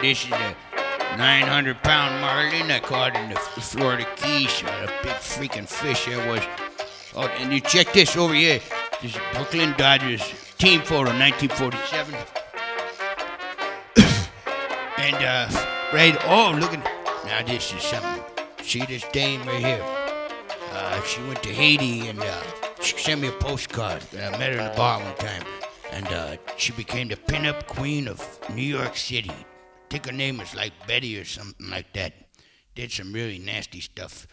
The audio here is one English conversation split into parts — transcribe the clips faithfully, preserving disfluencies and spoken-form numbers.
this is a nine hundred pound marlin I caught in the Florida Keys. A big freaking fish there was. Oh, and you check this over here. This is Brooklyn Dodgers team photo, nineteen forty-seven. And, uh, right, oh, look at, now this is something. See this dame right here? Uh, she went to Haiti and, uh, she sent me a postcard. I met her in the bar one time. And, uh, she became the pinup queen of New York City. I think her name was like Betty or something like that. Did some really nasty stuff.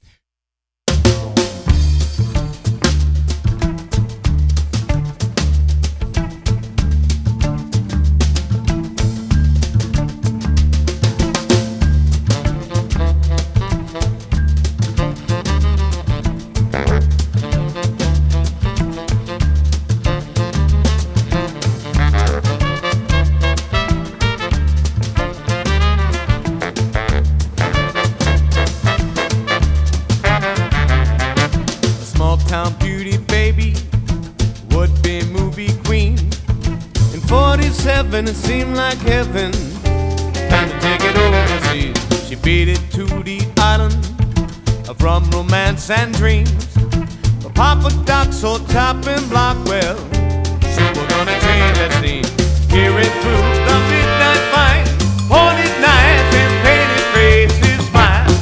It seemed like heaven. Time to take it overseas. She beat it to the island of rum, romance, and dreams. But Papa Doc so top in Blockwell, so we're gonna change that scene. Hear it through the midnight fight, pointed knives and painted faces smile.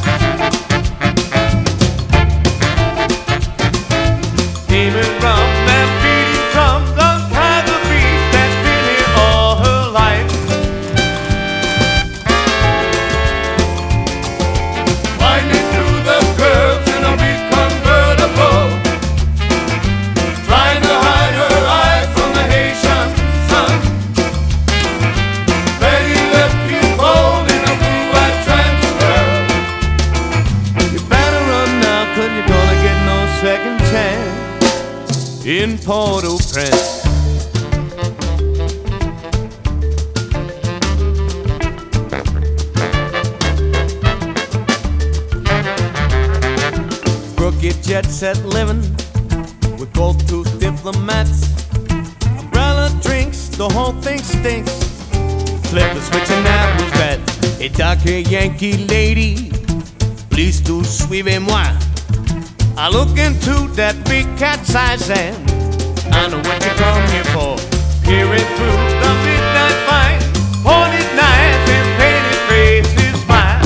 Demon rum and beating drums, untie the beast that's been here all her life. Winding through the curves in a big convertible, trying to hide her eyes from the Haitian sun. Betty left people in a blue-eyed transfer. You better run now, cause you're gonna get no second chance in Port-au-Prince. Crooked jet set living with gold tooth diplomats. Umbrella drinks, the whole thing stinks. Flip the switch and that was bad. A dark Yankee lady, please to suivez-moi. I look into that big cat's eyes and I know what you come here for. Hear it through the midnight fight, pointed knives and painted faces smile.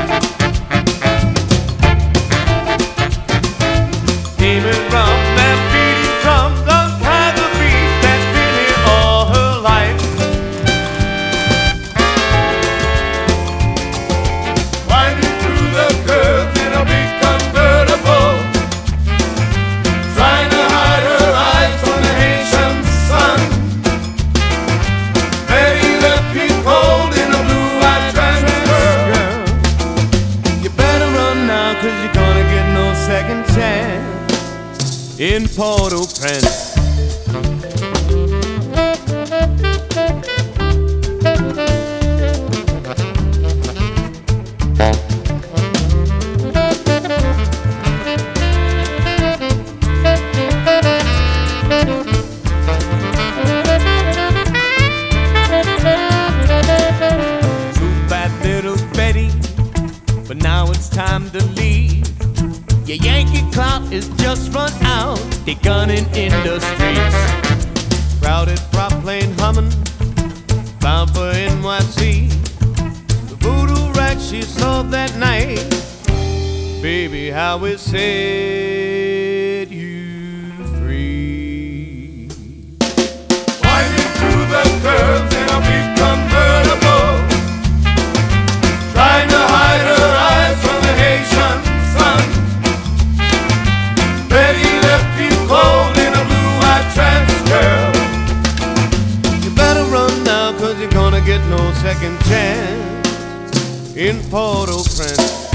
Demon rum and beating drums, untie the beast that's been here all her life. Winding through the curves in a big convertible, trying to hide her eyes from the Haitian sun. Betty left me cold in a blue-eyed transfer. You better run now, cause you're gonna get no second chance in Port-au-Prince. Too bad little Betty, but now it's time to leave. Your Yankee clout is just run out. They gunning in the streets. Crowded prop plane humming, bound for N Y C. The voodoo rack she saw that night, baby, how it set you free. Winding through the curves in a big convertible, trying to hide her eyes from the Haitian sun. Betty left you cold in a blue-eyed transfer. You better run now, cause you're gonna get no second chance in Port-au-Prince.